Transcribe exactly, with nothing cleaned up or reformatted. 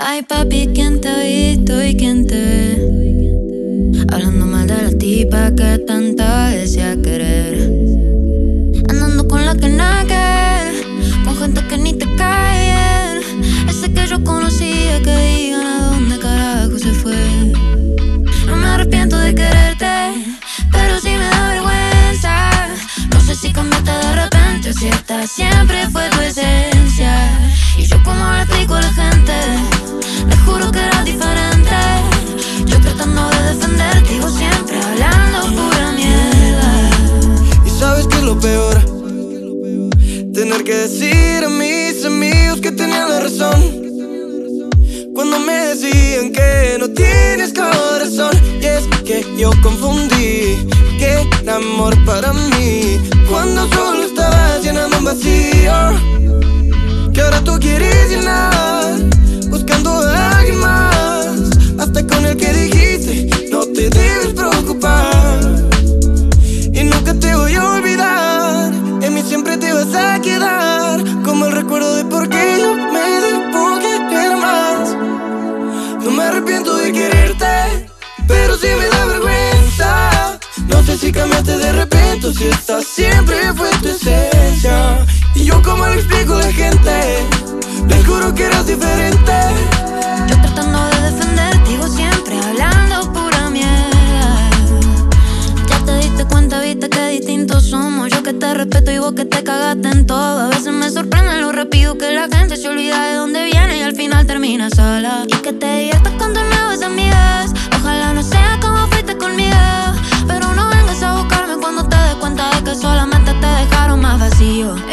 Ay, papi, ¿quién te ha visto y quién te ve? Hablando mal de la tipa que tanto desea querer. Andando con la que nada que ver, con gente que ni te cae bien. Ese que yo conocía, que digan a dónde carajo se fue. No me arrepiento de quererte, pero sí me da vergüenza. No sé si cambiaste de repente o si esta siempre fue tu esencia. Y yo como le explico a la gente, les juro que era diferente. Yo tratando de defenderte y vos siempre hablando pura mierda. Y sabes que es lo peor, tener que decir a mis amigos que tenían la razón cuando me decían que no tienes corazón. Y es que yo confundí que era amor para mí cuando solo estabas llenando un vacío que ahora tú quieres llenar, buscando a alguien más. Hasta con el que dijiste no te debes preocupar. Y nunca te voy a olvidar, en mí siempre te vas a quedar como el recuerdo de por qué yo me debo querer más. No me arrepiento de quererte, pero sí me da vergüenza. No sé si cambiaste de repente o si esta siempre fue tu esencia. Y yo como le explico a la gente, les juro que eras diferente. Yo tratando de defenderte y vos siempre hablando pura mierda. Ya te diste cuenta, viste que distintos somos. Yo que te respeto y vos que te cagaste en todo. A veces me sorprende lo rápido que la gente se olvida de dónde viene y al final termina sola. Y que te diviertas con tus nuevas amigas. Ojalá no sea como fuiste conmigo, pero no vengas a buscarme cuando te des cuenta de que solamente te dejaron más vacío.